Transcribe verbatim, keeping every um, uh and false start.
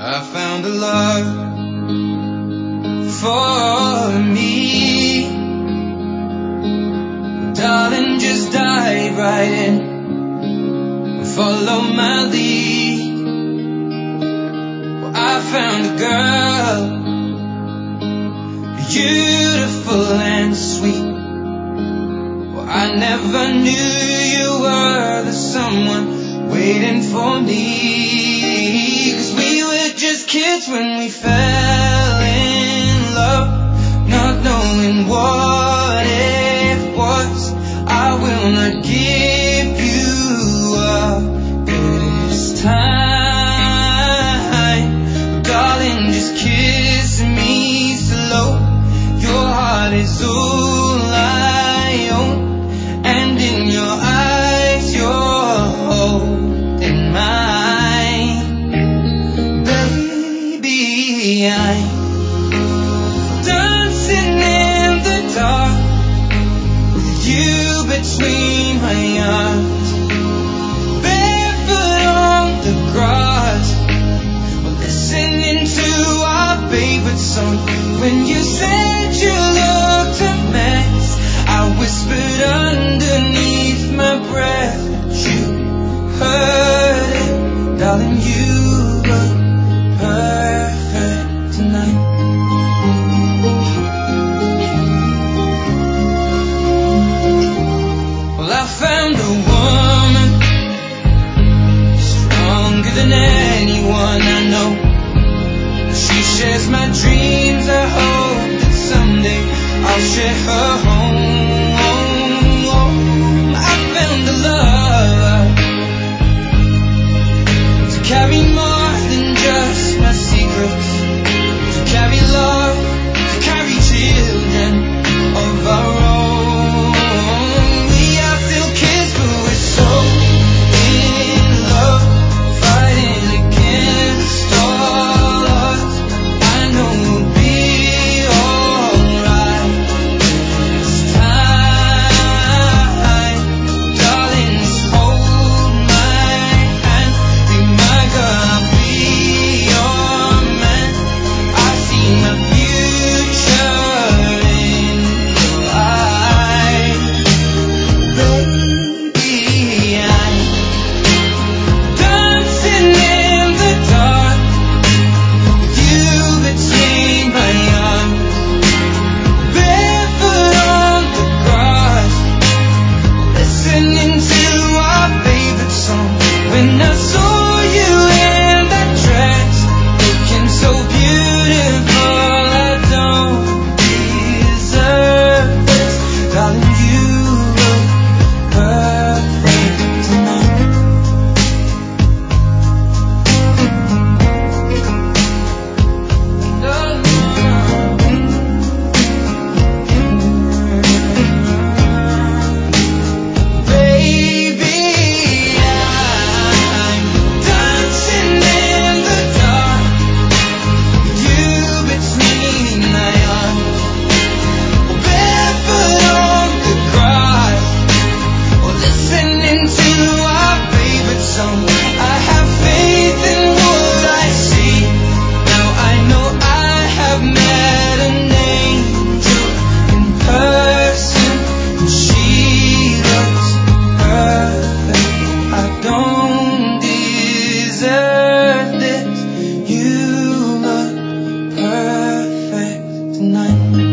I found a love for me. Darling, just dive right in, follow my lead. Well, I found a girl, beautiful and sweet. Well, I never knew you were the someone waiting for me. 'Cause we were just kids when we fell in love, not knowing what it was. I will not give you up this time, darling, just kiss me slow. Your heart is all I own, and in your eyes you're holding mine. Baby, I'm dancing in the dark with you between my arms, barefoot on the grass, listening to our favorite song. When you said you looked a mess, I whispered underneath my breath, but you heard it. Darling, you look perfect tonight. Well, I found a woman stronger than anyone I know. She shares my dreams. I hope that someday I'll share her home. I found a love to carry more than just my secrets, to carry love, to carry children of our own. We are still kids, but we're so in love, fighting against all odds. I know we'll be alright this time. Darling, just hold my hand. Be my girl, I'll be your man. I see my future in your eyes. Baby, I'm dancing in the dark with you between my arms, barefoot on the grass, listening to our favorite song. When I saw you in that dress, looking so beautiful, I don't deserve this. Darling, you look perfect tonight. Baby, I'm dancing in the dark with you between my arms, barefoot on the grass, or listening to our favorite song. I have faith in what I see. Now I know I have met an angel in person, and she looks perfect. I don't deserve this. You look perfect tonight.